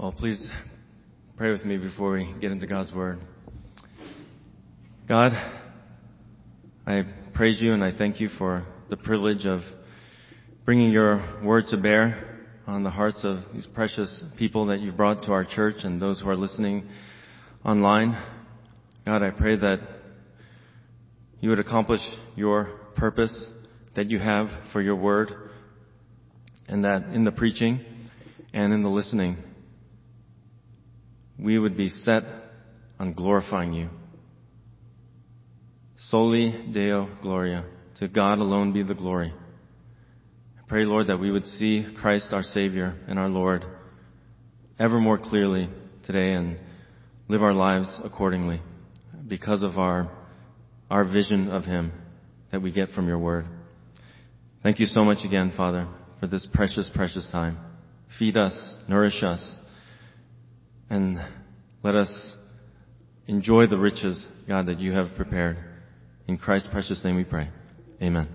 Well, please pray with me before we get into God's Word. God, I praise you and I thank you for the privilege of bringing your Word to bear on the hearts of these precious people that you've brought to our church and those who are listening online. God, I pray that you would accomplish your purpose that you have for your Word, and that in the preaching and in the listening, we would be set on glorifying you. Soli Deo Gloria. To God alone be the glory. I pray, Lord, that we would see Christ our Savior and our Lord ever more clearly today and live our lives accordingly because of our vision of Him that we get from your Word. Thank you so much again, Father, for this precious, precious time. Feed us, nourish us, and let us enjoy the riches, God, that you have prepared. In Christ's precious name we pray. Amen.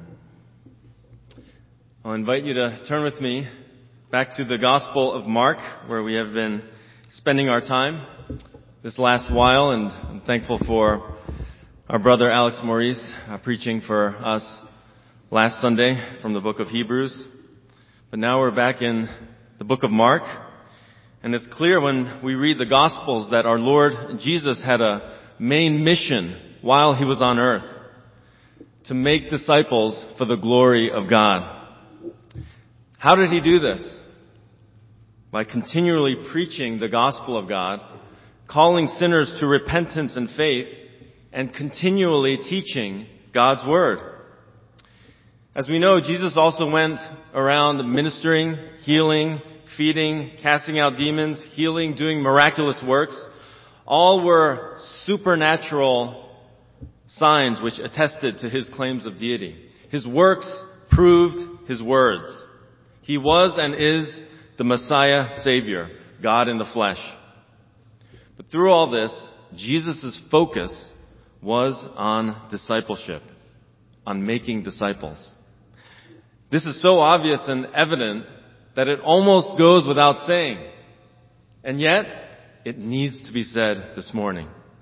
I'll invite you to turn with me back to the Gospel of Mark, where we have been spending our time this last while, and I'm thankful for our brother Alex Maurice preaching for us last Sunday from the book of Hebrews. But now we're back in the book of Mark, and it's clear when we read the Gospels that our Lord Jesus had a main mission while He was on earth: to make disciples for the glory of God. How did He do this? By continually preaching the gospel of God, calling sinners to repentance and faith, and continually teaching God's Word. As we know, Jesus also went around ministering, healing, feeding, casting out demons, healing, doing miraculous works. All were supernatural signs which attested to His claims of deity. His works proved His words. He was and is the Messiah Savior, God in the flesh. But through all this, Jesus' focus was on discipleship, on making disciples. This is so obvious and evident that it almost goes without saying. And yet, it needs to be said this morning.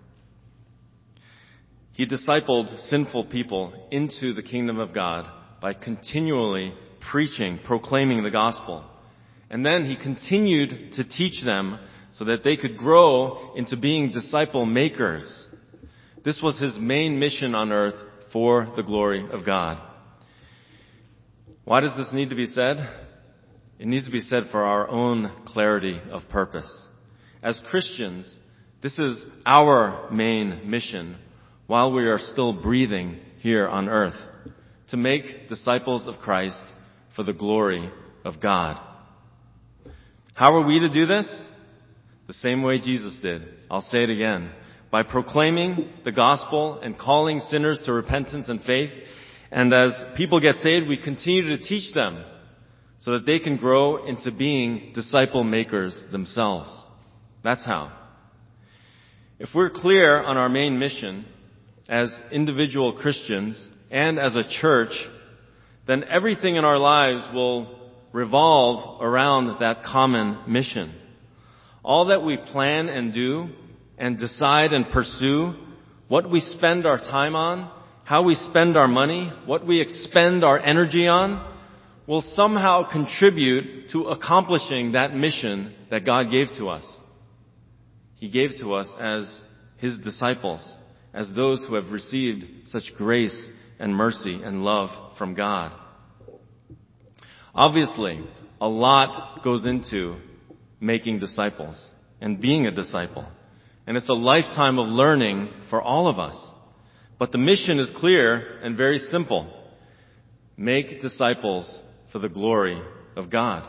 He discipled sinful people into the kingdom of God by continually preaching, proclaiming the gospel. And then He continued to teach them so that they could grow into being disciple makers. This was His main mission on earth for the glory of God. Why does this need to be said? It needs to be said for our own clarity of purpose. As Christians, this is our main mission while we are still breathing here on earth, to make disciples of Christ for the glory of God. How are we to do this? The same way Jesus did. I'll say it again. By proclaiming the gospel and calling sinners to repentance and faith. And as people get saved, we continue to teach them so that they can grow into being disciple makers themselves. That's how. If we're clear on our main mission as individual Christians and as a church, then everything in our lives will revolve around that common mission. All that we plan and do and decide and pursue, what we spend our time on, how we spend our money, what we expend our energy on, will somehow contribute to accomplishing that mission that God gave to us. He gave to us as His disciples, as those who have received such grace and mercy and love from God. Obviously, a lot goes into making disciples and being a disciple. And it's a lifetime of learning for all of us. But the mission is clear and very simple. Make disciples for the glory of God.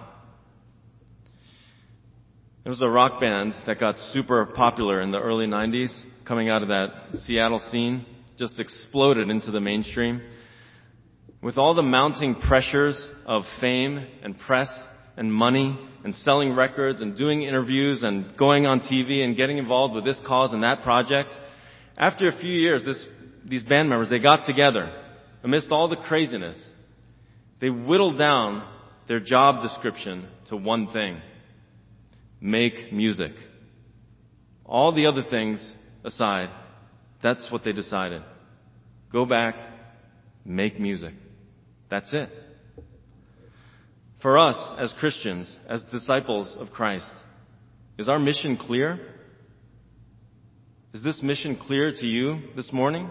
There was a rock band that got super popular in the early 90s, coming out of that Seattle scene, just exploded into the mainstream. With all the mounting pressures of fame and press and money and selling records and doing interviews and going on TV and getting involved with this cause and that project, after a few years, these band members, they got together amidst all the craziness. They whittled down their job description to one thing: make music. All the other things aside, that's what they decided. Go back, make music. That's it. For us as Christians, as disciples of Christ, is our mission clear? Is this mission clear to you this morning?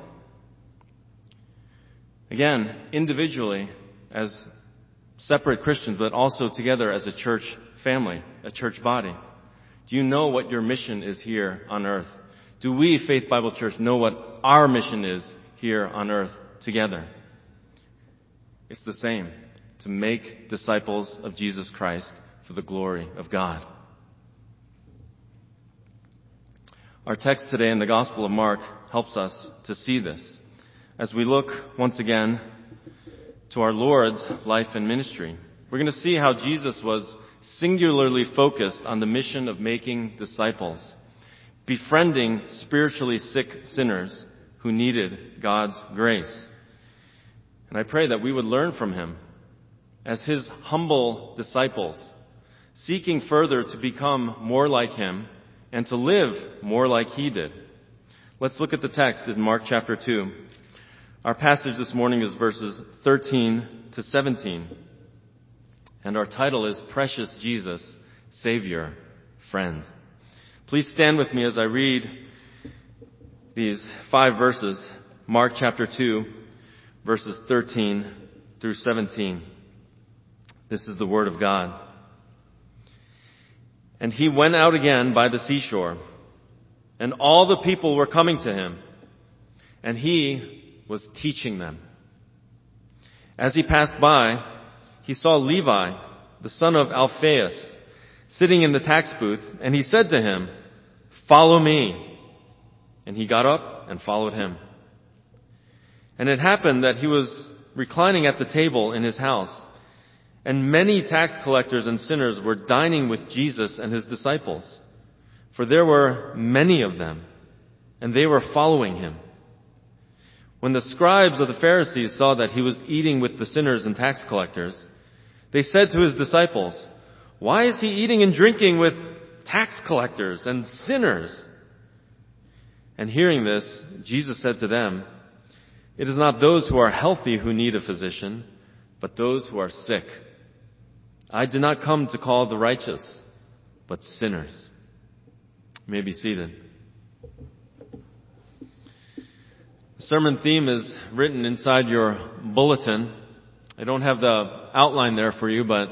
Again, individually as separate Christians, but also together as a church family, a church body. Do you know what your mission is here on earth? Do we, Faith Bible Church, know what our mission is here on earth together? It's the same, to make disciples of Jesus Christ for the glory of God. Our text today in the Gospel of Mark helps us to see this as we look once again to our Lord's life and ministry. We're going to see how Jesus was singularly focused on the mission of making disciples, befriending spiritually sick sinners who needed God's grace. And I pray that we would learn from him as his humble disciples, seeking further to become more like him and to live more like he did. Let's look at the text in Mark chapter 2. Our passage this morning is verses 13 to 17. And our title is Precious Jesus, Savior, Friend. Please stand with me as I read these 5 verses, Mark chapter 2, verses 13 through 17. This is the Word of God. And he went out again by the seashore, and all the people were coming to him, and he was teaching them. As he passed by, he saw Levi, the son of Alphaeus, sitting in the tax booth, and he said to him, "Follow me." And he got up and followed him. And it happened that he was reclining at the table in his house, and many tax collectors and sinners were dining with Jesus and his disciples, for there were many of them, and they were following him. When the scribes of the Pharisees saw that he was eating with the sinners and tax collectors, they said to his disciples, "Why is he eating and drinking with tax collectors and sinners?" And hearing this, Jesus said to them, "It is not those who are healthy who need a physician, but those who are sick. I did not come to call the righteous, but sinners." You may be seated. The sermon theme is written inside your bulletin. I don't have the outline there for you, but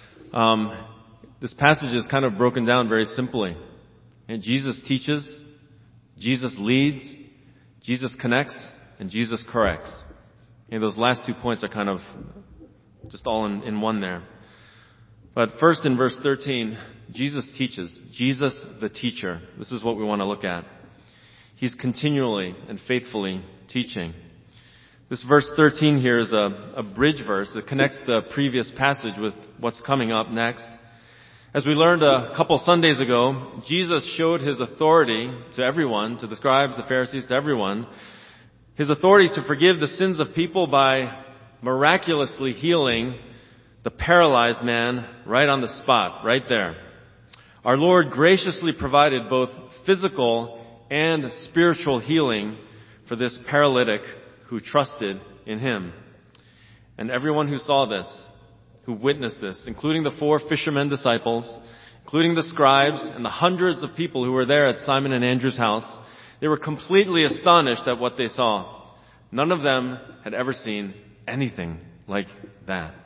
this passage is kind of broken down very simply. And Jesus teaches, Jesus leads, Jesus connects, and Jesus corrects. And those last 2 points are kind of just all in one there. But first in verse 13, Jesus teaches. Jesus the teacher. This is what we want to look at. He's continually and faithfully teaching. This verse 13 here is a bridge verse that connects the previous passage with what's coming up next. As we learned a couple Sundays ago, Jesus showed his authority to everyone, to the scribes, the Pharisees, to everyone, his authority to forgive the sins of people by miraculously healing the paralyzed man right on the spot, right there. Our Lord graciously provided both physical and spiritual healing for this paralytic who trusted in him. And everyone who saw this, who witnessed this, including the 4 fishermen disciples, including the scribes and the hundreds of people who were there at Simon and Andrew's house, they were completely astonished at what they saw. None of them had ever seen anything like that.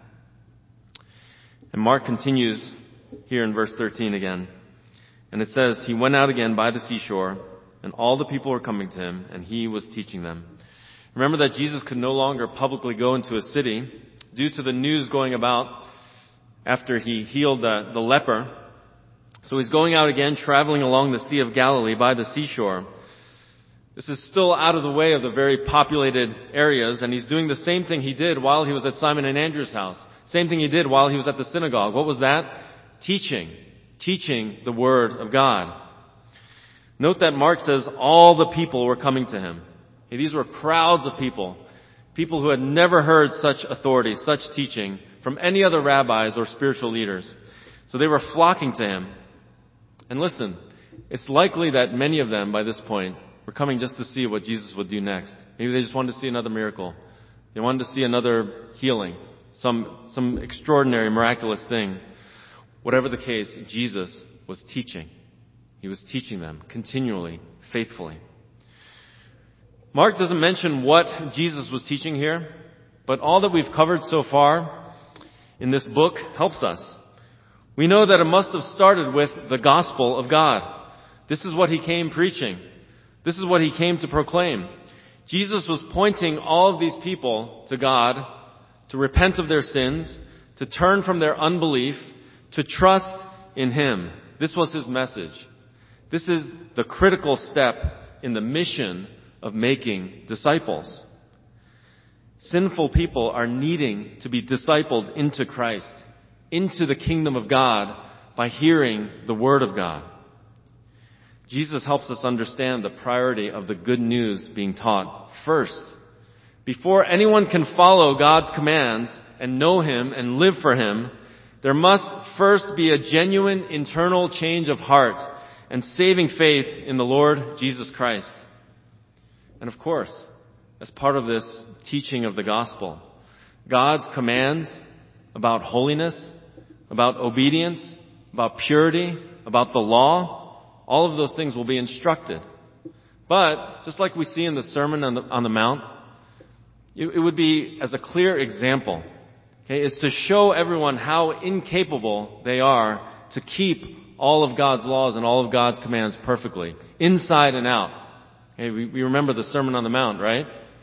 And Mark continues here in verse 13 again. And it says, he went out again by the seashore, and all the people were coming to him, and he was teaching them. Remember that Jesus could no longer publicly go into a city due to the news going about after he healed the leper. So he's going out again, traveling along the Sea of Galilee by the seashore. This is still out of the way of the very populated areas, and he's doing the same thing he did while he was at Simon and Andrew's house. Same thing he did while he was at the synagogue. What was that? Teaching the Word of God. Note that Mark says all the people were coming to him. These were crowds of people who had never heard such authority, such teaching from any other rabbis or spiritual leaders. So they were flocking to him. And listen, it's likely that many of them by this point were coming just to see what Jesus would do next. Maybe they just wanted to see another miracle. They wanted to see another healing, some extraordinary, miraculous thing. Whatever the case, Jesus was teaching. He was teaching them continually, faithfully. Mark doesn't mention what Jesus was teaching here, but all that we've covered so far in this book helps us. We know that it must have started with the gospel of God. This is what he came preaching. This is what he came to proclaim. Jesus was pointing all of these people to God, to repent of their sins, to turn from their unbelief, to trust in him. This was his message. This is the critical step in the mission of making disciples. Sinful people are needing to be discipled into Christ, into the kingdom of God, by hearing the word of God. Jesus helps us understand the priority of the good news being taught first. Before anyone can follow God's commands and know him and live for him, there must first be a genuine internal change of heart and saving faith in the Lord Jesus Christ. And of course, as part of this teaching of the gospel, God's commands about holiness, about obedience, about purity, about the law, all of those things will be instructed. But, just like we see in the Sermon on the Mount, it would be as a clear example. Okay, it's to show everyone how incapable they are to keep all of God's laws and all of God's commands perfectly, inside and out. Okay, we remember the Sermon on the Mount, right?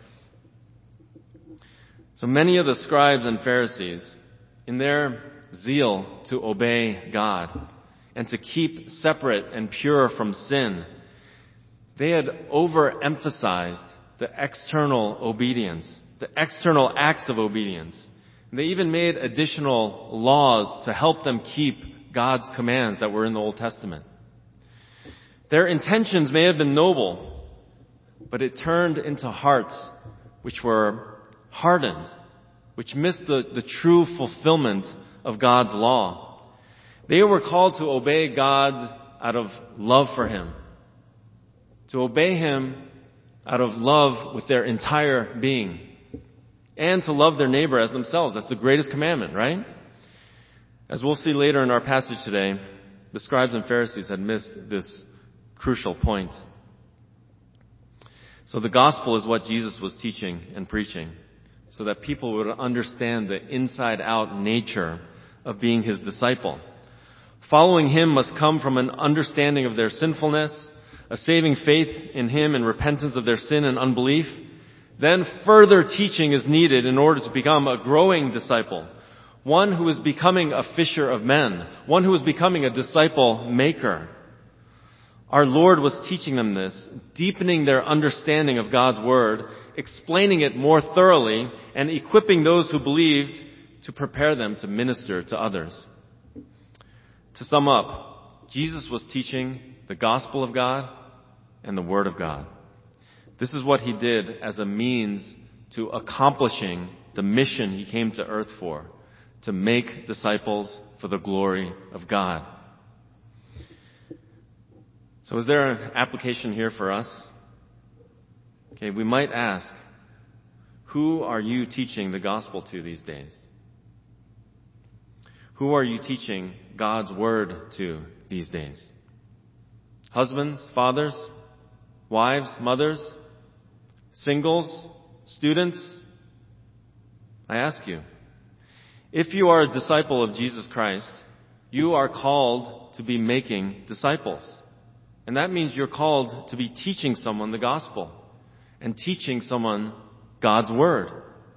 So many of the scribes and Pharisees, in their zeal to obey God and to keep separate and pure from sin, they had overemphasized the external obedience, the external acts of obedience. And they even made additional laws to help them keep God's commands that were in the Old Testament. Their intentions may have been noble, but it turned into hearts which were hardened, which missed the true fulfillment of God's law. They were called to obey God out of love for him, to obey him out of love with their entire being, and to love their neighbor as themselves. That's the greatest commandment, right? As we'll see later in our passage today, the scribes and Pharisees had missed this crucial point. So the gospel is what Jesus was teaching and preaching, so that people would understand the inside-out nature of being his disciple. Following him must come from an understanding of their sinfulness, a saving faith in him and repentance of their sin and unbelief. Then further teaching is needed in order to become a growing disciple, one who is becoming a fisher of men, one who is becoming a disciple maker. Our Lord was teaching them this, deepening their understanding of God's word, explaining it more thoroughly, and equipping those who believed to prepare them to minister to others. To sum up, Jesus was teaching the gospel of God and the word of God. This is what he did as a means to accomplishing the mission he came to earth for, to make disciples for the glory of God. So is there an application here for us? Okay, we might ask, who are you teaching the gospel to these days? Who are you teaching God's word to these days? Husbands, fathers, wives, mothers, singles, students? I ask you, if you are a disciple of Jesus Christ, you are called to be making disciples. And that means you're called to be teaching someone the gospel and teaching someone God's word.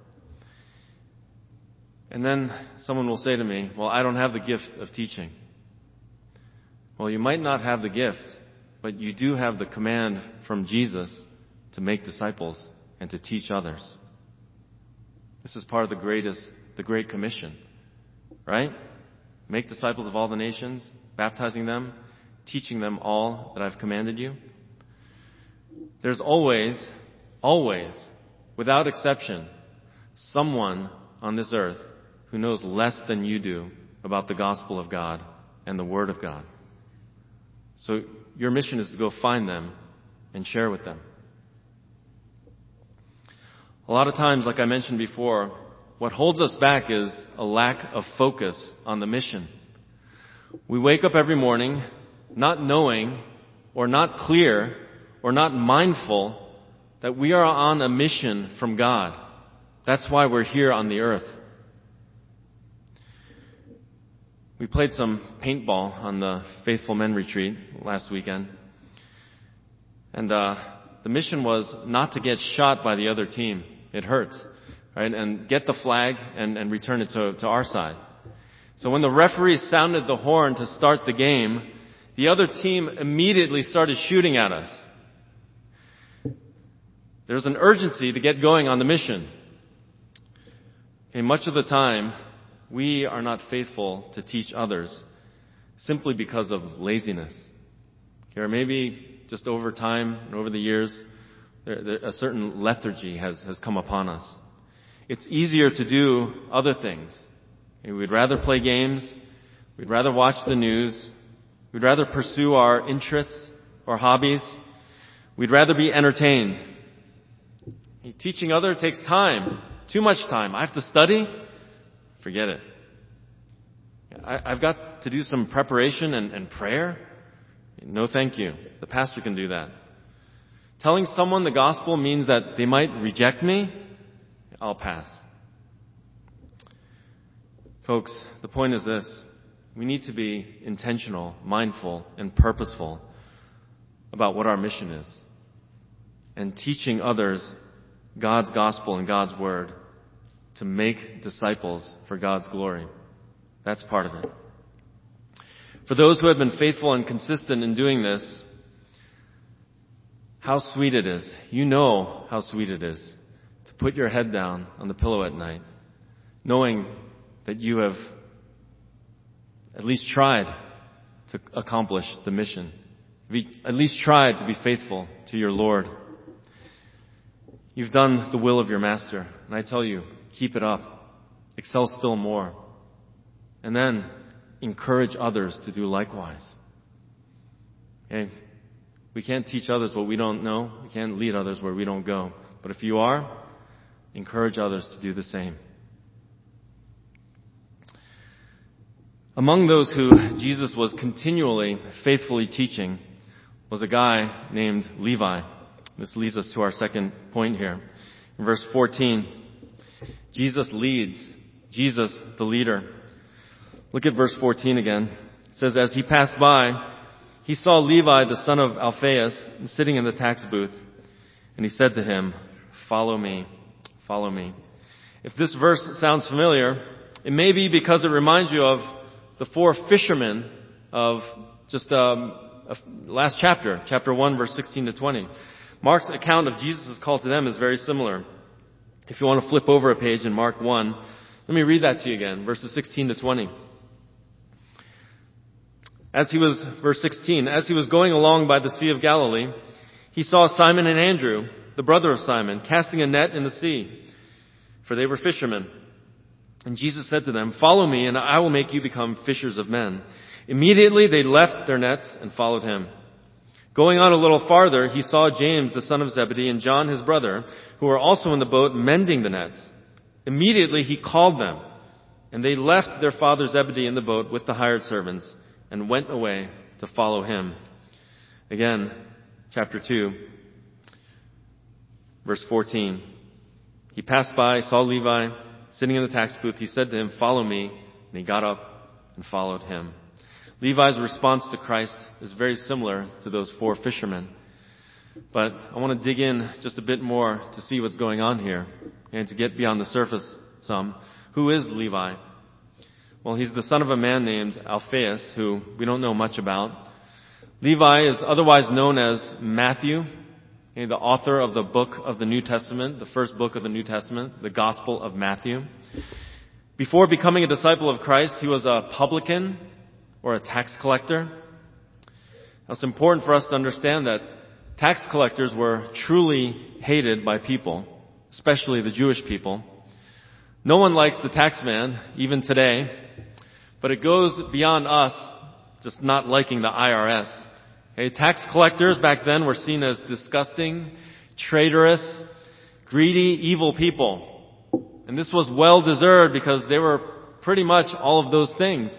And then someone will say to me, well, I don't have the gift of teaching. Well, you might not have the gift, but you do have the command from Jesus to make disciples and to teach others. This is part of the Great Commission, right? Make disciples of all the nations, baptizing them, teaching them all that I've commanded you. There's always, without exception, someone on this earth who knows less than you do about the gospel of God and the word of God. So your mission is to go find them and share with them. A lot of times, like I mentioned before, what holds us back is a lack of focus on the mission. We wake up every morning not knowing or not clear or not mindful that we are on a mission from God. That's why we're here on the earth. We played some paintball on the Faithful Men retreat last weekend. And the mission was not to get shot by the other team. It hurts, right? And get the flag and return it to our side. So when the referee sounded the horn to start the game, the other team immediately started shooting at us. There's an urgency to get going on the mission. Okay, much of the time, we are not faithful to teach others simply because of laziness. Okay, or maybe just over time and over the years, a certain lethargy has come upon us. It's easier to do other things. Okay, we'd rather play games. We'd rather watch the news. We'd rather pursue our interests or hobbies. We'd rather be entertained. Teaching others takes time. Too much time. I have to study? Forget it. I've got to do some preparation and prayer? No, thank you. The pastor can do that. Telling someone the gospel means that they might reject me? I'll pass. Folks, the point is this. We need to be intentional, mindful, and purposeful about what our mission is. And teaching others God's gospel and God's word to make disciples for God's glory. That's part of it. For those who have been faithful and consistent in doing this, how sweet it is. You know how sweet it is to put your head down on the pillow at night, knowing that you have at least tried to accomplish the mission. At least tried to be faithful to your Lord. You've done the will of your master. And I tell you, keep it up. Excel still more. And then encourage others to do likewise. Okay? We can't teach others what we don't know. We can't lead others where we don't go. But if you are, encourage others to do the same. Among those who Jesus was continually, faithfully teaching was a guy named Levi. This leads us to our second point here. In verse 14, Jesus leads. Jesus, the leader. Look at verse 14 again. It says, as he passed by, he saw Levi, the son of Alphaeus, sitting in the tax booth. And he said to him, follow me, follow me. If this verse sounds familiar, it may be because it reminds you of the four fishermen of just last chapter, chapter 1, verse 16 to 20. Mark's account of Jesus' call to them is very similar. If you want to flip over a page in Mark 1, let me read that to you again, verses 16 to 20. Verse 16, as he was going along by the Sea of Galilee, he saw Simon and Andrew, the brother of Simon, casting a net in the sea, for they were fishermen. And Jesus said to them, follow me, and I will make you become fishers of men. Immediately they left their nets and followed him. Going on a little farther, he saw James, the son of Zebedee, and John, his brother, who were also in the boat mending the nets. Immediately he called them, and they left their father Zebedee in the boat with the hired servants and went away to follow him. Again, chapter 2, verse 14. He passed by, saw Levi sitting in the tax booth. He said to him, follow me, and he got up and followed him. Levi's response to Christ is very similar to those four fishermen. But I want to dig in just a bit more to see what's going on here and to get beyond the surface some. Who is Levi? Well, he's the son of a man named Alphaeus, who we don't know much about. Levi is otherwise known as Matthew, the author of the book of the New Testament, the first book of the New Testament, the Gospel of Matthew. Before becoming a disciple of Christ, he was a publican or a tax collector. Now, it's important for us to understand that tax collectors were truly hated by people, especially the Jewish people. No one likes the tax man, even today, but it goes beyond us just not liking the IRS. Okay, tax collectors back then were seen as disgusting, traitorous, greedy, evil people. And this was well deserved because they were pretty much all of those things.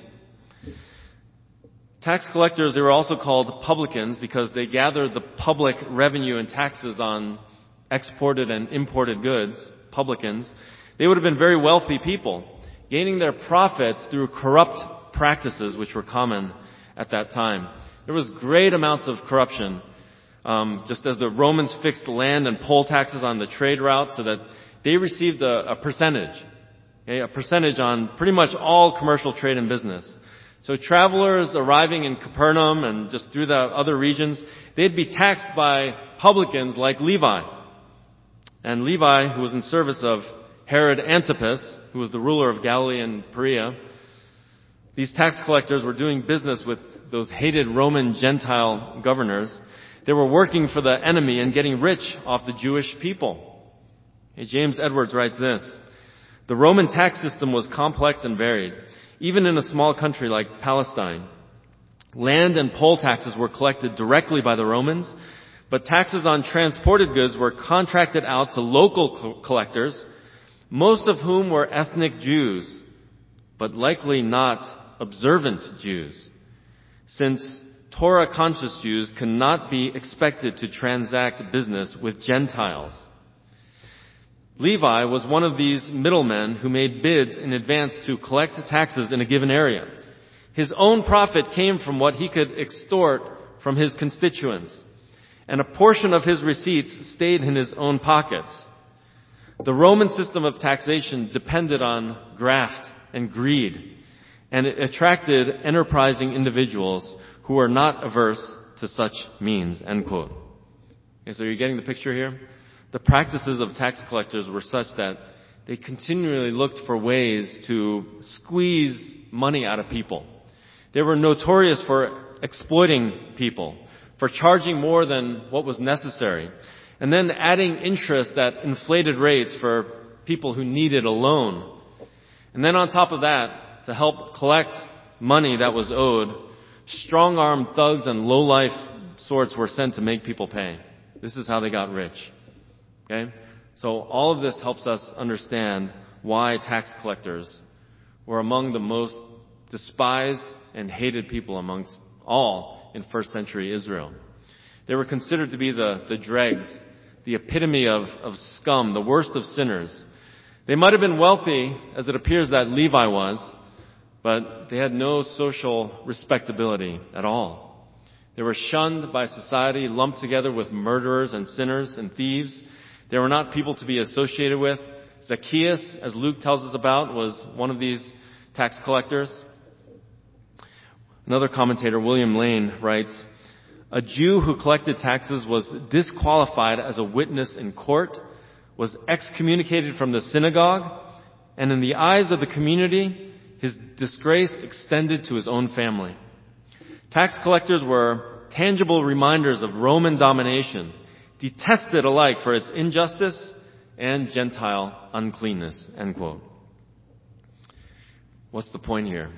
Tax collectors, they were also called publicans because they gathered the public revenue and taxes on exported and imported goods, publicans. They would have been very wealthy people, gaining their profits through corrupt practices which were common at that time. There was great amounts of corruption, just as the Romans fixed land and poll taxes on the trade routes so that they received a percentage, okay, a percentage on pretty much all commercial trade and business. So travelers arriving in Capernaum and just through the other regions, they'd be taxed by publicans like Levi. And Levi, who was in service of Herod Antipas, who was the ruler of Galilee and Perea, these tax collectors were doing business with those hated Roman Gentile governors. They were working for the enemy and getting rich off the Jewish people. Okay, James Edwards writes this: the Roman tax system was complex and varied. Even in a small country like Palestine, land and poll taxes were collected directly by the Romans, but taxes on transported goods were contracted out to local collectors, most of whom were ethnic Jews, but likely not observant Jews, since Torah-conscious Jews could not be expected to transact business with Gentiles. Levi was one of these middlemen who made bids in advance to collect taxes in a given area. His own profit came from what he could extort from his constituents, and a portion of his receipts stayed in his own pockets. The Roman system of taxation depended on graft and greed, and it attracted enterprising individuals who were not averse to such means, end quote. Okay, so you're getting the picture here? The practices of tax collectors were such that they continually looked for ways to squeeze money out of people. They were notorious for exploiting people, for charging more than what was necessary, and then adding interest at inflated rates for people who needed a loan. And then on top of that, to help collect money that was owed, strong-armed thugs and low-life sorts were sent to make people pay. This is how they got rich. Okay? So all of this helps us understand why tax collectors were among the most despised and hated people amongst all in first century Israel. They were considered to be the dregs, the epitome of scum, the worst of sinners. They might have been wealthy, as it appears that Levi was, but they had no social respectability at all. They were shunned by society, lumped together with murderers and sinners and thieves. They were not people to be associated with. Zacchaeus, as Luke tells us about, was one of these tax collectors. Another commentator, William Lane, writes, a Jew who collected taxes was disqualified as a witness in court, was excommunicated from the synagogue, and in the eyes of the community, his disgrace extended to his own family. Tax collectors were tangible reminders of Roman domination, detested alike for its injustice and Gentile uncleanness, end quote. What's the point here?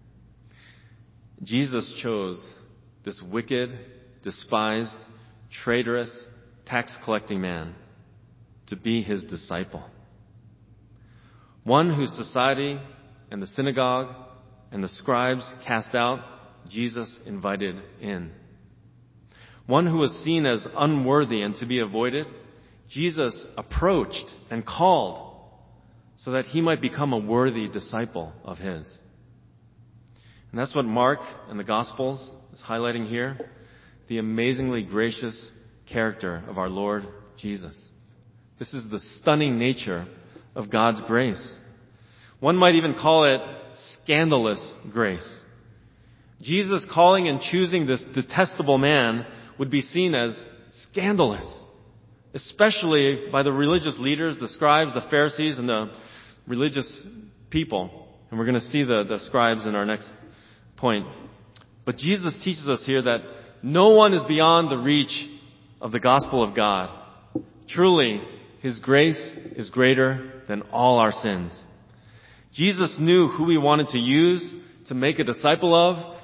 Jesus chose this wicked, despised, traitorous, tax-collecting man to be his disciple. One whose society and the synagogue and the scribes cast out, Jesus invited in. One who was seen as unworthy and to be avoided, Jesus approached and called so that he might become a worthy disciple of his. And that's what Mark and the Gospels is highlighting here, the amazingly gracious character of our Lord Jesus. This is the stunning nature of God's grace. One might even call it scandalous grace. Jesus calling and choosing this detestable man would be seen as scandalous, especially by the religious leaders, the scribes, the Pharisees, and the religious people. And we're going to see the scribes in our next point. But Jesus teaches us here that no one is beyond the reach of the gospel of God. Truly, His grace is greater than all our sins. Jesus knew who He wanted to use to make a disciple of.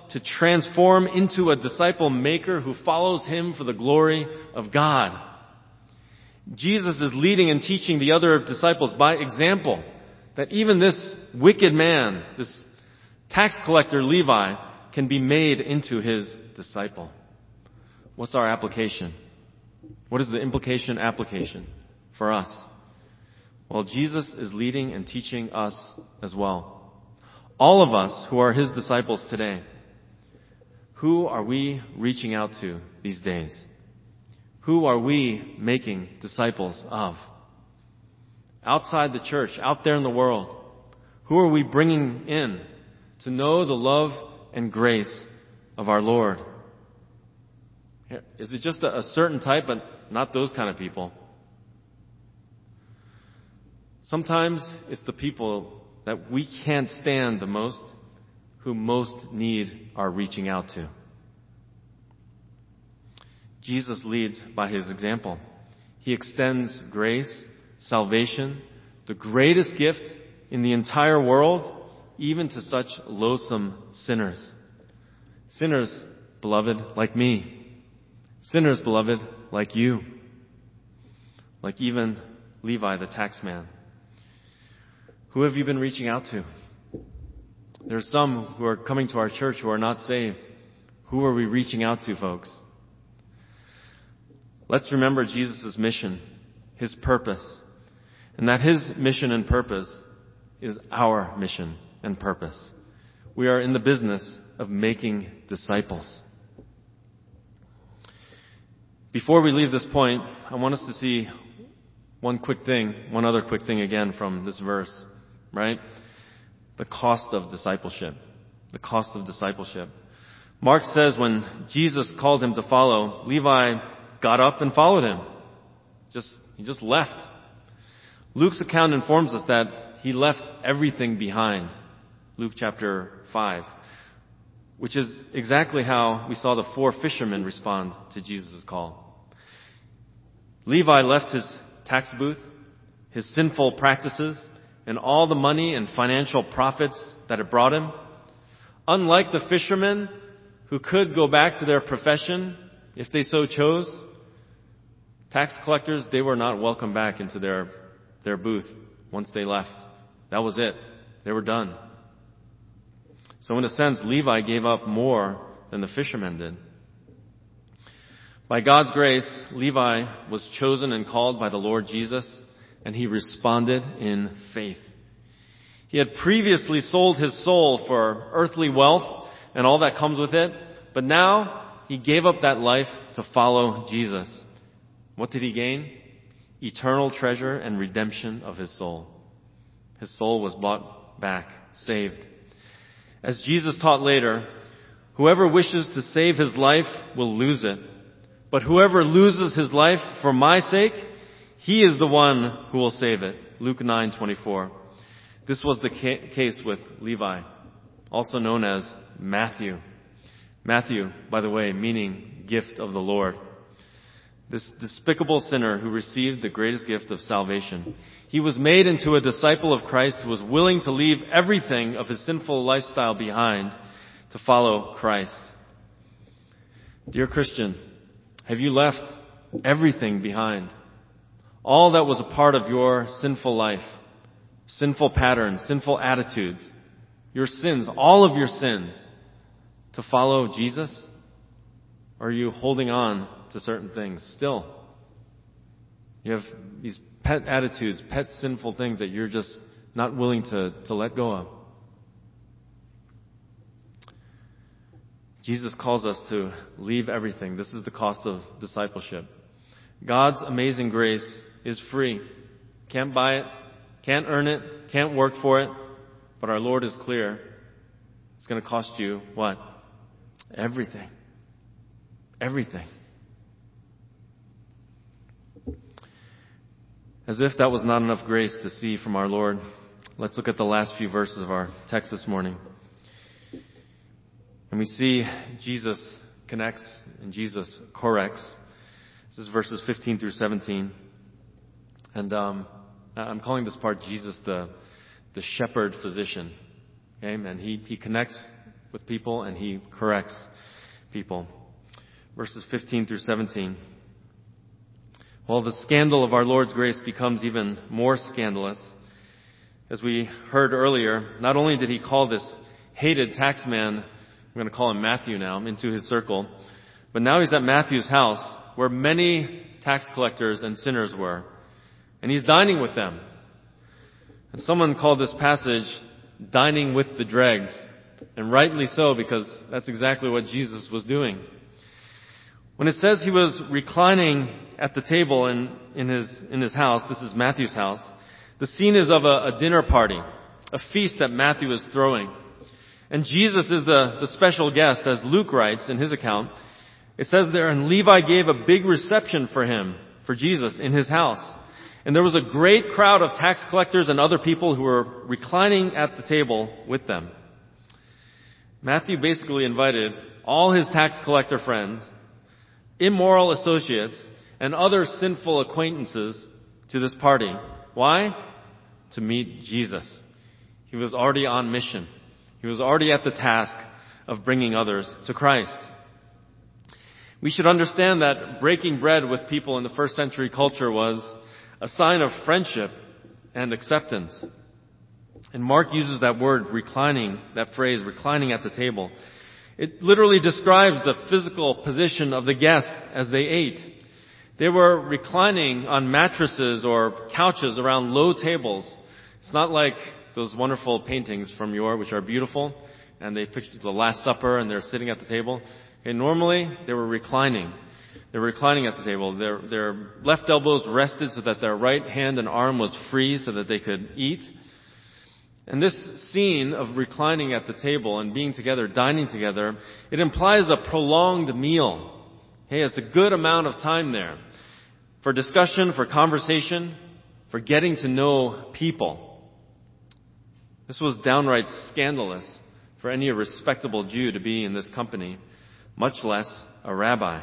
to transform into a disciple maker who follows him for the glory of God. Jesus is leading and teaching the other disciples by example that even this wicked man, this tax collector Levi, can be made into his disciple. What's our application? What is the application for us? Well, Jesus is leading and teaching us as well. All of us who are his disciples today, who are we reaching out to these days? Who are we making disciples of? Outside the church, out there in the world, who are we bringing in to know the love and grace of our Lord? Is it just a certain type, but not those kind of people? Sometimes it's the people that we can't stand the most who most need our reaching out to. Jesus leads by his example. He extends grace, salvation, the greatest gift in the entire world, even to such loathsome sinners. Sinners, beloved, like me. Sinners, beloved, like you. Like even Levi, the tax man. Who have you been reaching out to? There are some who are coming to our church who are not saved. Who are we reaching out to, folks? Let's remember Jesus' mission, his purpose, and that his mission and purpose is our mission and purpose. We are in the business of making disciples. Before we leave this point, I want us to see one other quick thing again from this verse, right? The cost of discipleship. The cost of discipleship. Mark says when Jesus called him to follow, Levi got up and followed him. He just left. Luke's account informs us that he left everything behind. Luke chapter 5. Which is exactly how we saw the 4 fishermen respond to Jesus' call. Levi left his tax booth, his sinful practices, and all the money and financial profits that it brought him. Unlike the fishermen who could go back to their profession if they so chose, tax collectors, they were not welcome back into their booth once they left. That was it. They were done. So in a sense, Levi gave up more than the fishermen did. By God's grace, Levi was chosen and called by the Lord Jesus, and he responded in faith. He had previously sold his soul for earthly wealth and all that comes with it, but now he gave up that life to follow Jesus. What did he gain? Eternal treasure and redemption of his soul. His soul was bought back, saved. As Jesus taught later, whoever wishes to save his life will lose it. But whoever loses his life for my sake, he is the one who will save it. Luke 9:24. This was the case with Levi, also known as Matthew. Matthew, by the way, meaning gift of the Lord. This despicable sinner who received the greatest gift of salvation. He was made into a disciple of Christ who was willing to leave everything of his sinful lifestyle behind to follow Christ. Dear Christian, have you left everything behind? All that was a part of your sinful life, sinful patterns, sinful attitudes, your sins, all of your sins, to follow Jesus? Or are you holding on to certain things still? You have these pet attitudes, pet sinful things that you're just not willing to let go of. Jesus calls us to leave everything. This is the cost of discipleship. God's amazing grace is free. Can't buy it, can't earn it, can't work for it. But our Lord is clear. It's going to cost you what? Everything. Everything. As if that was not enough grace to see from our Lord, let's look at the last few verses of our text this morning. And we see Jesus connects and Jesus corrects. This is verses 15 through 17. And I'm calling this part Jesus the shepherd physician. Okay? And he connects with people and he corrects people. Verses 15 through 17. Well, the scandal of our Lord's grace becomes even more scandalous. As we heard earlier, not only did he call this hated tax man, I'm going to call him Matthew now, into his circle, but now he's at Matthew's house where many tax collectors and sinners were. And he's dining with them. And someone called this passage dining with the dregs. And rightly so, because that's exactly what Jesus was doing. When it says he was reclining at the table in his house, this is Matthew's house, the scene is of a dinner party, a feast that Matthew is throwing. And Jesus is the special guest, as Luke writes in his account. It says there, and Levi gave a big reception for Jesus in his house. And there was a great crowd of tax collectors and other people who were reclining at the table with them. Matthew basically invited all his tax collector friends, immoral associates, and other sinful acquaintances to this party. Why? To meet Jesus. He was already on mission. He was already at the task of bringing others to Christ. We should understand that breaking bread with people in the first century culture was a sign of friendship and acceptance. And Mark uses that word reclining, that phrase reclining at the table. It literally describes the physical position of the guests as they ate. They were reclining on mattresses or couches around low tables. It's not like those wonderful paintings from Yore, which are beautiful, and they picture the Last Supper and they're sitting at the table. Okay, normally they were reclining. They were reclining at the table. Their left elbows rested so that their right hand and arm was free so that they could eat. And this scene of reclining at the table and being together, dining together, it implies a prolonged meal. Hey, it's a good amount of time there for discussion, for conversation, for getting to know people. This was downright scandalous for any respectable Jew to be in this company, much less a rabbi.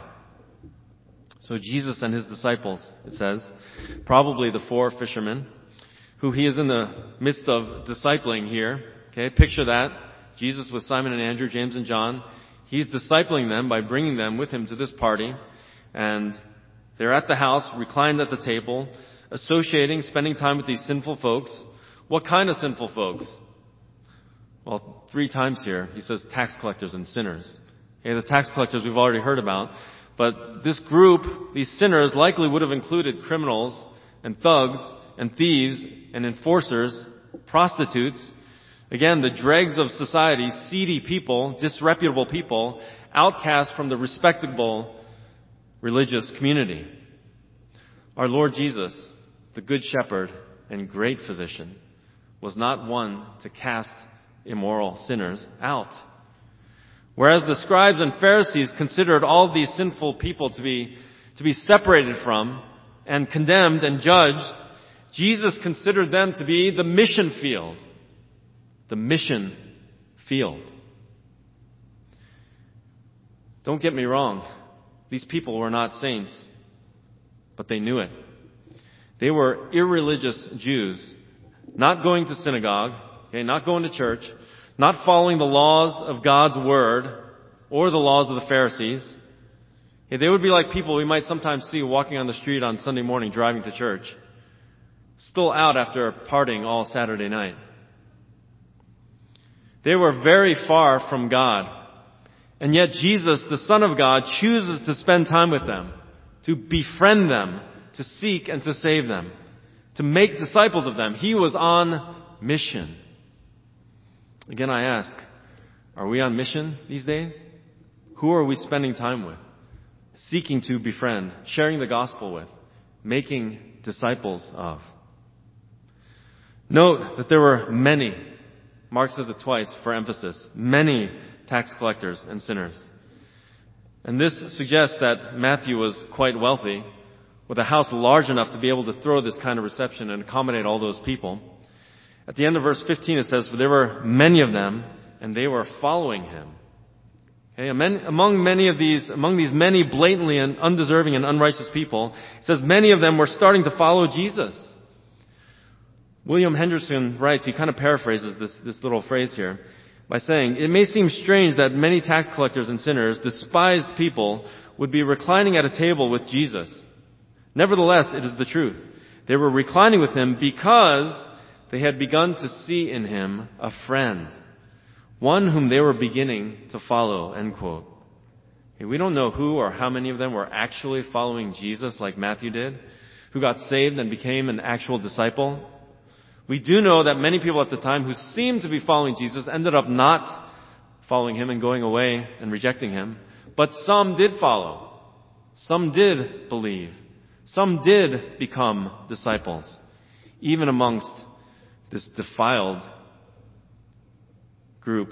So Jesus and his disciples, it says, probably the 4 fishermen, who he is in the midst of discipling here. Okay, picture that. Jesus with Simon and Andrew, James and John. He's discipling them by bringing them with him to this party. And they're at the house, reclined at the table, associating, spending time with these sinful folks. What kind of sinful folks? Well, 3 times here, he says tax collectors and sinners. Okay, the tax collectors we've already heard about. But this group, these sinners, likely would have included criminals and thugs and thieves and enforcers, prostitutes. Again, the dregs of society, seedy people, disreputable people, outcast from the respectable religious community. Our Lord Jesus, the Good Shepherd and great physician, was not one to cast immoral sinners out. Whereas the scribes and Pharisees considered all these sinful people to be separated from and condemned and judged, Jesus considered them to be the mission field. The mission field. Don't get me wrong. These people were not saints, but they knew it. They were irreligious Jews, not going to synagogue, okay, not going to church, not following the laws of God's Word or the laws of the Pharisees. Okay, they would be like people we might sometimes see walking on the street on Sunday morning driving to church, still out after partying all Saturday night. They were very far from God. And yet Jesus, the Son of God, chooses to spend time with them, to befriend them, to seek and to save them, to make disciples of them. He was on mission. Again, I ask, are we on mission these days? Who are we spending time with, seeking to befriend, sharing the gospel with, making disciples of? Note that there were many, Mark says it twice for emphasis, many tax collectors and sinners. And this suggests that Matthew was quite wealthy, with a house large enough to be able to throw this kind of reception and accommodate all those people. At the end of verse 15 it says, "For there were many of them, and they were following him." Okay, among these many blatantly and undeserving and unrighteous people, it says many of them were starting to follow Jesus. William Henderson writes, he kind of paraphrases this little phrase here. by saying, "It may seem strange that many tax collectors and sinners, despised people, would be reclining at a table with Jesus. Nevertheless, it is the truth. They were reclining with him because they had begun to see in him a friend, one whom they were beginning to follow," end quote. Okay, we don't know who or how many of them were actually following Jesus like Matthew did, who got saved and became an actual disciple. We do know that many people at the time who seemed to be following Jesus ended up not following him and going away and rejecting him. But some did follow. Some did believe. Some did become disciples, even amongst this defiled group.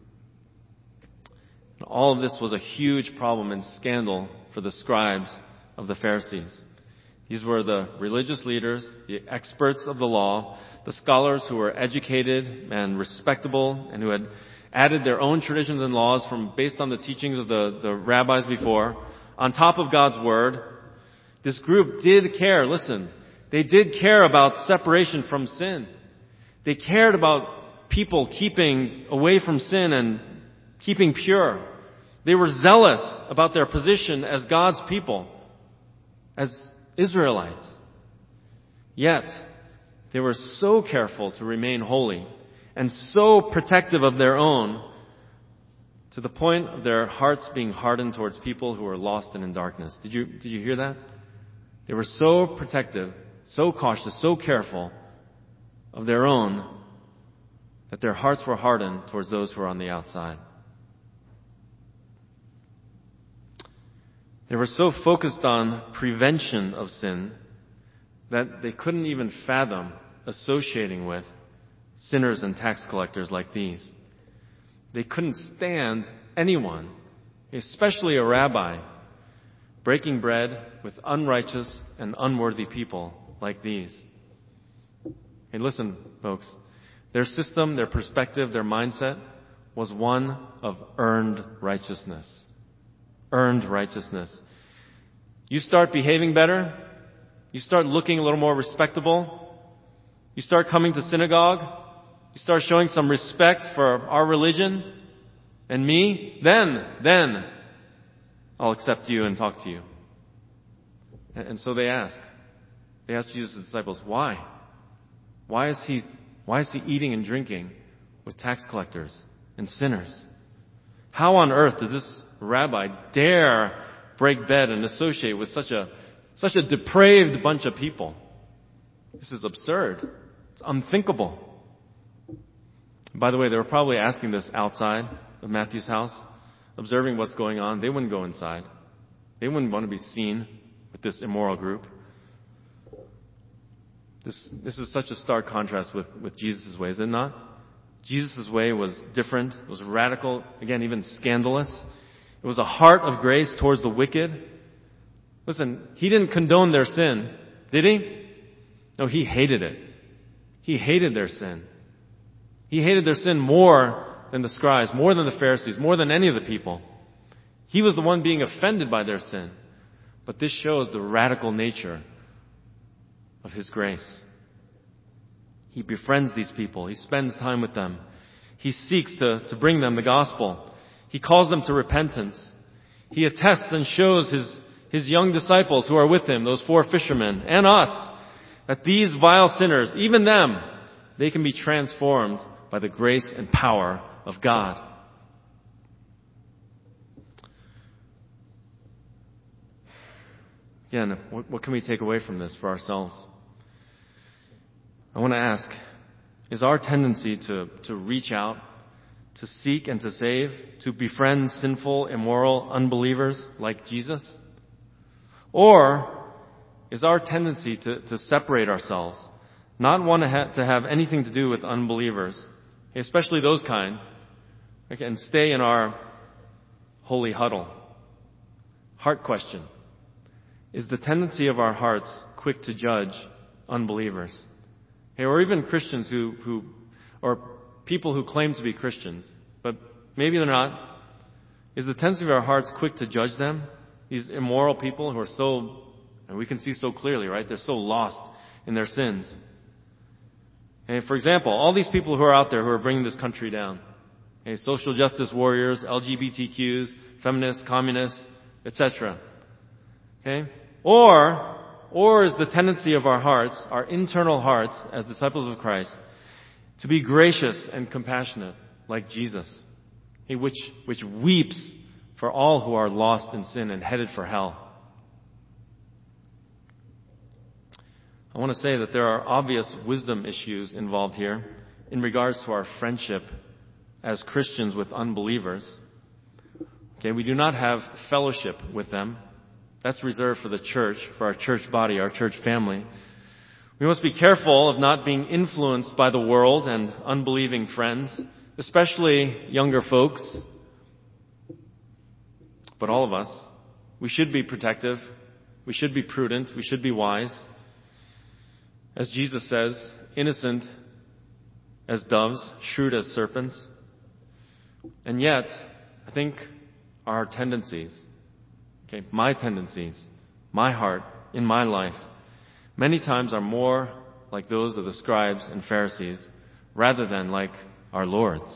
And all of this was a huge problem and scandal for the scribes of the Pharisees. These were the religious leaders, the experts of the law, the scholars who were educated and respectable and who had added their own traditions and laws based on the teachings of the rabbis before, on top of God's word. This group did care, listen, they did care about separation from sin. They cared about people keeping away from sin and keeping pure. They were zealous about their position as God's people, as Israelites. Yet, they were so careful to remain holy and so protective of their own to the point of their hearts being hardened towards people who were lost and in darkness. Did you hear that? They were so protective, so cautious, so careful of their own that their hearts were hardened towards those who were on the outside. They were so focused on prevention of sin that they couldn't even fathom associating with sinners and tax collectors like these. They couldn't stand anyone, especially a rabbi, breaking bread with unrighteous and unworthy people like these. Hey, listen, folks. Their system, their perspective, their mindset was one of earned righteousness. Earned righteousness. You start behaving better, you start looking a little more respectable, you start coming to synagogue, you start showing some respect for our religion and me, then I'll accept you and talk to you. And so they ask Jesus' disciples, why? Why is he eating and drinking with tax collectors and sinners? How on earth did this rabbi dare break bread and associate with such a depraved bunch of people? This is absurd. It's unthinkable. By the way, they were probably asking this outside of Matthew's house, observing what's going on. They wouldn't go inside. They wouldn't want to be seen with this immoral group. This is such a stark contrast with Jesus' way, is it not? Jesus' way was different, was radical, again, even scandalous. It was a heart of grace towards the wicked. Listen, he didn't condone their sin, did he? No, he hated it. He hated their sin. He hated their sin more than the scribes, more than the Pharisees, more than any of the people. He was the one being offended by their sin. But this shows the radical nature of his grace. He befriends these people. He spends time with them. He seeks to bring them the gospel. He calls them to repentance. He attests and shows his young disciples who are with him, those 4 fishermen, and us, that these vile sinners, even them, they can be transformed by the grace and power of God. Again, what can we take away from this for ourselves? I want to ask, is our tendency to reach out, to seek and to save, to befriend sinful, immoral unbelievers like Jesus? Or is our tendency to separate ourselves, not want to have anything to do with unbelievers, especially those kind, and stay in our holy huddle? Heart question. Is the tendency of our hearts quick to judge unbelievers? Or even Christians or people who claim to be Christians, but maybe they're not. Is the tendency of our hearts quick to judge them? These immoral people who are so, and we can see so clearly, right? They're so lost in their sins. And for example, all these people who are out there who are bringing this country down, Okay, social justice warriors, LGBTQs, feminists, communists, etc. Okay? Or is the tendency of our hearts, our internal hearts as disciples of Christ, to be gracious and compassionate like Jesus, okay, which weeps for all who are lost in sin and headed for hell. I want to say that there are obvious wisdom issues involved here in regards to our friendship as Christians with unbelievers. Okay, we do not have fellowship with them. That's reserved for the church, for our church body, our church family. We must be careful of not being influenced by the world and unbelieving friends, especially younger folks. But all of us, we should be protective. We should be prudent. We should be wise. As Jesus says, innocent as doves, shrewd as serpents. And yet, I think our tendencies, okay, my tendencies, my heart, in my life, many times are more like those of the scribes and Pharisees rather than like our Lord's.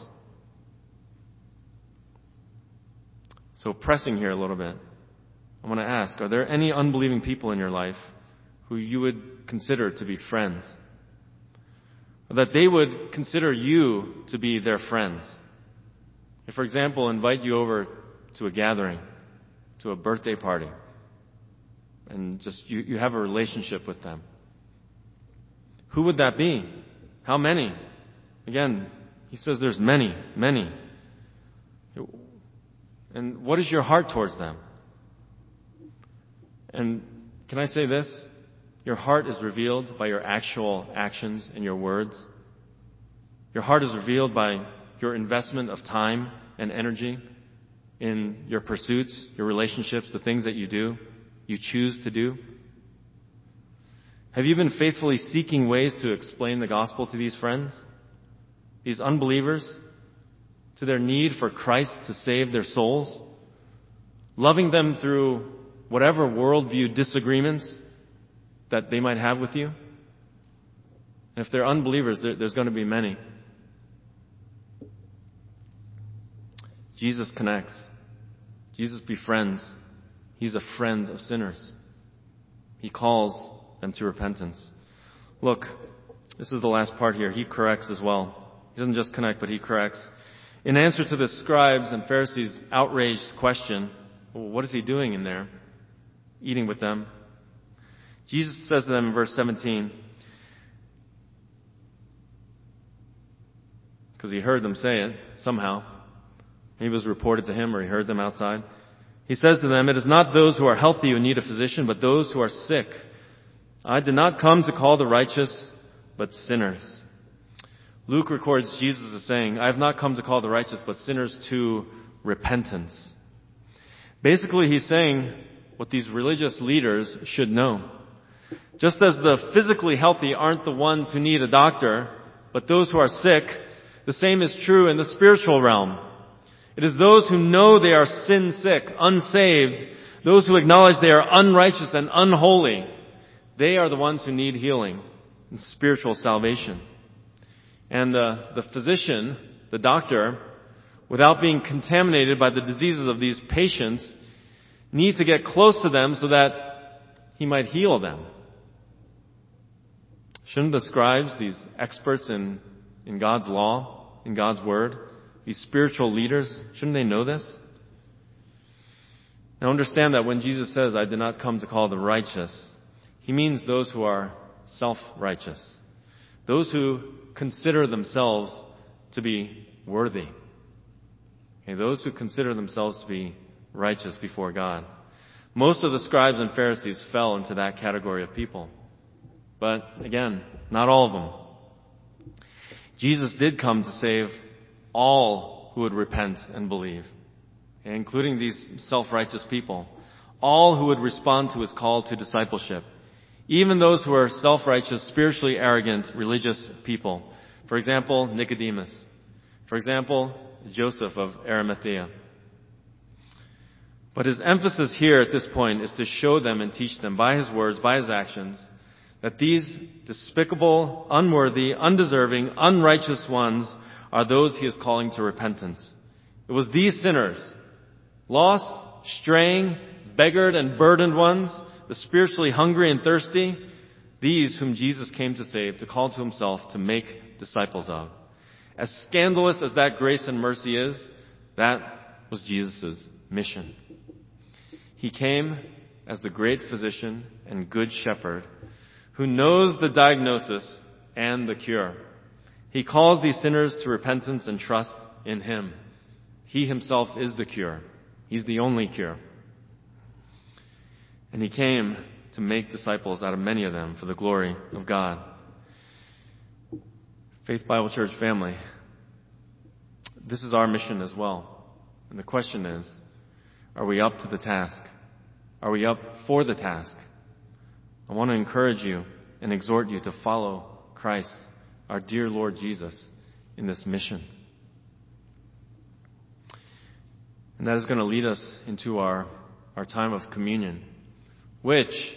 So pressing here a little bit, I want to ask, are there any unbelieving people in your life who you would consider to be friends? Or that they would consider you to be their friends? If, for example, invite you over to a gathering, to a birthday party, and just you have a relationship with them. Who would that be? How many? Again, he says there's many. And what is your heart towards them? And can I say this? Your heart is revealed by your actual actions and your words. Your heart is revealed by your investment of time and energy in your pursuits, your relationships, the things that you do, you choose to do. Have you been faithfully seeking ways to explain the gospel to these friends, these unbelievers, to their need for Christ to save their souls, loving them through whatever worldview disagreements that they might have with you? And if they're unbelievers, there's going to be many. Jesus connects. Jesus befriends. He's a friend of sinners. He calls them to repentance. Look, this is the last part here. He corrects as well. He doesn't just connect, but he corrects. In answer to the scribes and Pharisees' outraged question, well, what is he doing in there, eating with them? Jesus says to them in verse 17, because he heard them say it somehow. Maybe it was reported to him or he heard them outside. He says to them, "It is not those who are healthy who need a physician, but those who are sick. I did not come to call the righteous, but sinners." Luke records Jesus as saying, "I have not come to call the righteous, but sinners to repentance." Basically, he's saying what these religious leaders should know. Just as the physically healthy aren't the ones who need a doctor, but those who are sick, the same is true in the spiritual realm. It is those who know they are sin sick, unsaved, those who acknowledge they are unrighteous and unholy. They are the ones who need healing and spiritual salvation. And the physician, the doctor, without being contaminated by the diseases of these patients, needs to get close to them so that he might heal them. Shouldn't the scribes, these experts in God's law, in God's word, these spiritual leaders, shouldn't they know this? Now understand that when Jesus says, "I did not come to call the righteous," he means those who are self-righteous. Those who consider themselves to be worthy. Okay, those who consider themselves to be righteous before God. Most of the scribes and Pharisees fell into that category of people. But again, not all of them. Jesus did come to save all who would repent and believe, including these self-righteous people. All who would respond to his call to discipleship. Even those who are self-righteous, spiritually arrogant, religious people. For example, Nicodemus. For example, Joseph of Arimathea. But his emphasis here at this point is to show them and teach them by his words, by his actions, that these despicable, unworthy, undeserving, unrighteous ones are those he is calling to repentance. It was these sinners, lost, straying, beggared and burdened ones, the spiritually hungry and thirsty, these whom Jesus came to save, to call to himself, to make disciples of. As scandalous as that grace and mercy is, that was Jesus' mission. He came as the great physician and good shepherd who knows the diagnosis and the cure. He calls these sinners to repentance and trust in him. He himself is the cure. He's the only cure. And he came to make disciples out of many of them for the glory of God. Faith Bible Church family, this is our mission as well. And the question is, are we up to the task? Are we up for the task? I want to encourage you and exhort you to follow Christ, our dear Lord Jesus, in this mission. And that is going to lead us into our time of communion, which,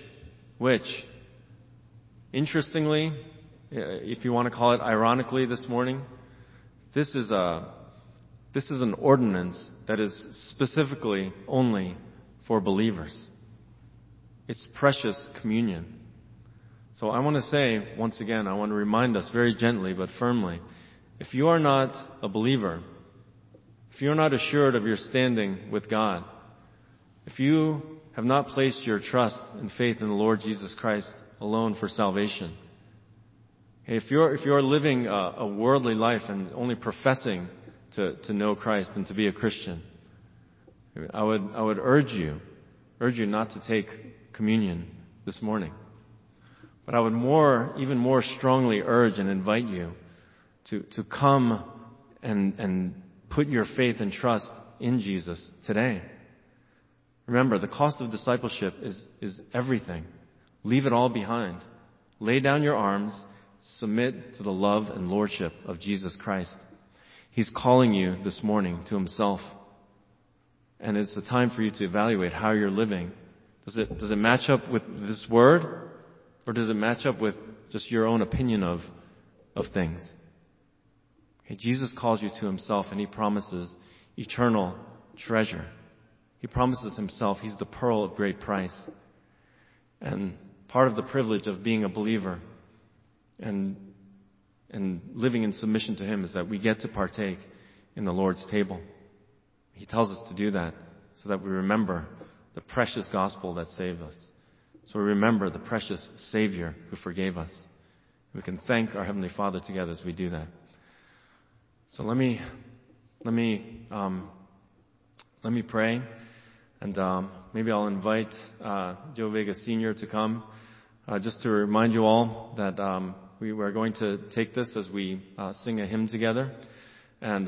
interestingly, if you want to call it ironically this morning, this is an ordinance that is specifically only for believers. It's precious communion. So I want to say, once again, I want to remind us very gently but firmly, if you are not a believer, if you're not assured of your standing with God, if you have not placed your trust and faith in the Lord Jesus Christ alone for salvation, if you're living a worldly life and only professing to know Christ and to be a Christian, I would urge you not to take communion this morning. But I would even more strongly urge and invite you to come and put your faith and trust in Jesus today. Remember, the cost of discipleship is everything. Leave it all behind. Lay down your arms. Submit to the love and lordship of Jesus Christ. He's calling you this morning to himself. And it's a time for you to evaluate how you're living. Does it match up with this word? Or does it match up with just your own opinion of things? Okay, Jesus calls you to himself and he promises eternal treasure. He promises himself he's the pearl of great price. And part of the privilege of being a believer and living in submission to him is that we get to partake in the Lord's table. He tells us to do that so that we remember the precious gospel that saved us. So we remember the precious Savior who forgave us. We can thank our Heavenly Father together as we do that. So let me pray, and maybe I'll invite Joe Vega Sr. to come, just to remind you all that we are going to take this as we sing a hymn together, and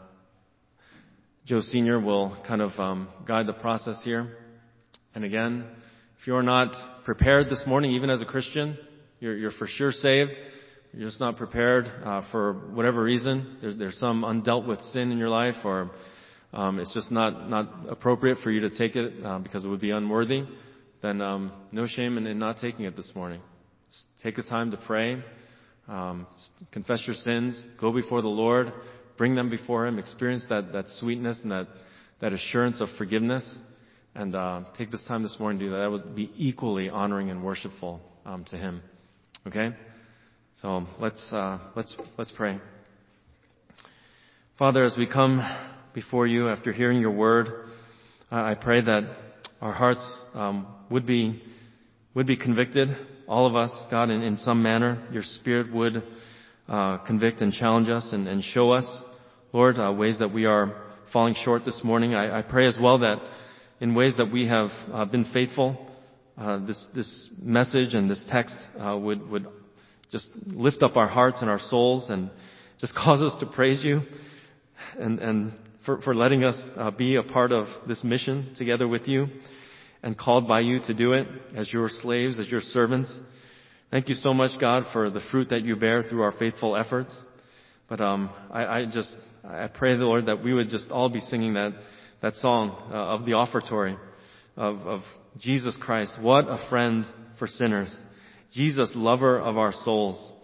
Joe Sr. will kind of guide the process here. And again, if you're not prepared this morning, even as a Christian, you're for sure saved. You're just not prepared for whatever reason. There's some undealt with sin in your life, or it's just not appropriate for you to take it because it would be unworthy. Then no shame in not taking it this morning. Just take the time to pray, confess your sins, go before the Lord, bring them before him, experience that sweetness and that assurance of forgiveness. And take this time this morning to do that. That would be equally honoring and worshipful to him. Okay? So let's pray. Father, as we come before you after hearing your word, I pray that our hearts would be convicted, all of us, God, in some manner. Your Spirit would convict and challenge us and show us, Lord, ways that we are falling short this morning. I pray as well that in ways that we have been faithful, this message and this text would just lift up our hearts and our souls and just cause us to praise you and for letting us be a part of this mission together with you and called by you to do it as your slaves, as your servants. Thank you so much, God, for the fruit that you bear through our faithful efforts. But I pray, the Lord, that we would just all be singing that song of the offertory of Jesus Christ. What a friend for sinners. Jesus, lover of our souls.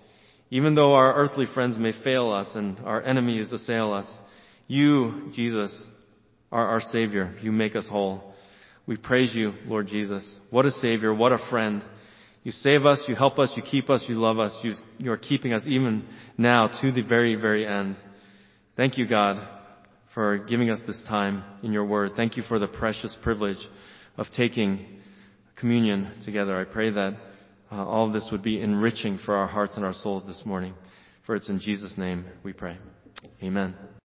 Even though our earthly friends may fail us and our enemies assail us, you, Jesus, are our Savior. You make us whole. We praise you, Lord Jesus. What a Savior, what a friend. You save us, you help us, you keep us, you love us. You are keeping us even now to the very, very end. Thank you, God, for giving us this time in your word. Thank you for the precious privilege of taking communion together. I pray that all of this would be enriching for our hearts and our souls this morning. For it's in Jesus' name we pray. Amen.